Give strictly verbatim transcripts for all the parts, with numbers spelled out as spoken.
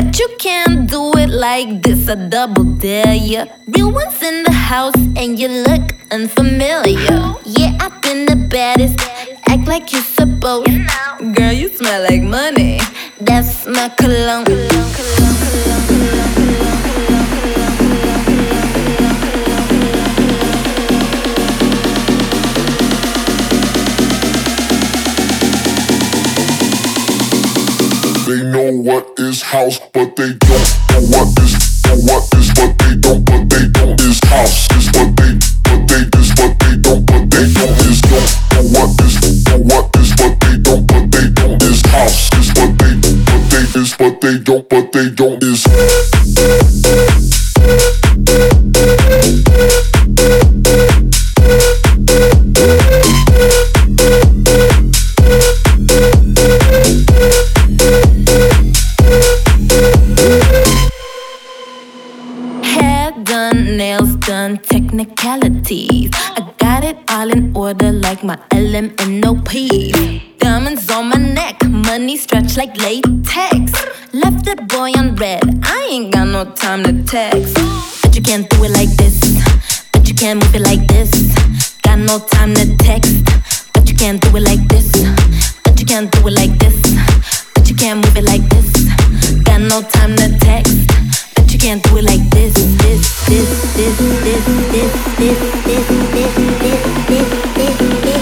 but you can't do it like this. I double dare ya. Real ones in the house and you look unfamiliar. Yeah, I've been the baddest. Act like you supposed. Girl, you smell like money. That's my cologne. They know what is house, but they don't know what is know what is what they don't, but they don't is house. Is what they, but they is what they don't, but they don't is don't know what is know what is what they don't, but they don't is house. Is what they, but they is what they don't, but they don't is. Done, nails done, technicalities. I got it all in order like my L M N O P. Diamonds on my neck, money stretched like latex. Left that boy on red, I ain't got no time to text. But you can't do it like this, but you can't move it like this. Got no time to text, but you can't do it like this, but you can't do it like this, but you can't move it like this. Got no time to text. You can't do it like this, this, this, this, this, this, this, this, this, this, this, this,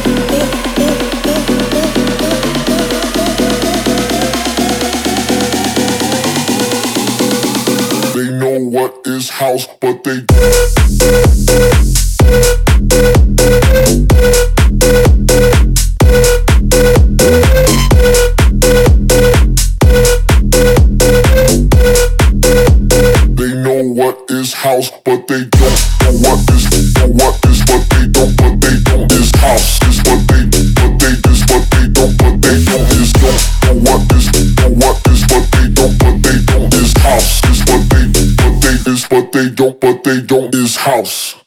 this. They know what is house, but they what is house, but they don't know what is know what is what they don't, but they don't is house. Is what they, but they is what they don't, but they don't is don't know what is know what is what they don't, but they don't is house. Is what they, but they is what they don't, but they don't is house.